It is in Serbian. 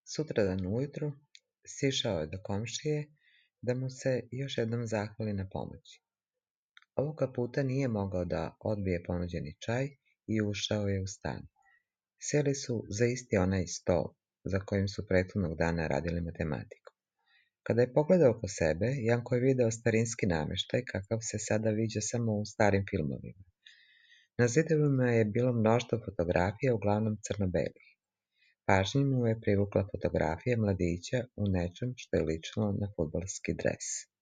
Sutradan ujutro sišao je do komšije da mu se još jednom zahvali na pomoći. Ovoga puta nije mogao da odbije ponuđeni čaj i ušao je u stan. Seli su za isti onaj sto za kojim su prethodnog dana radili matematiku. Kada je pogledao oko sebe, Janko je video starinski nameštaj kakav se sada viđa samo u starim filmovima. Na zidovima je bilo mnoštvo fotografija, uglavnom crno-belih. Pažnju mu je privukla fotografija mladića u nečem što je ličilo na fudbalski dres.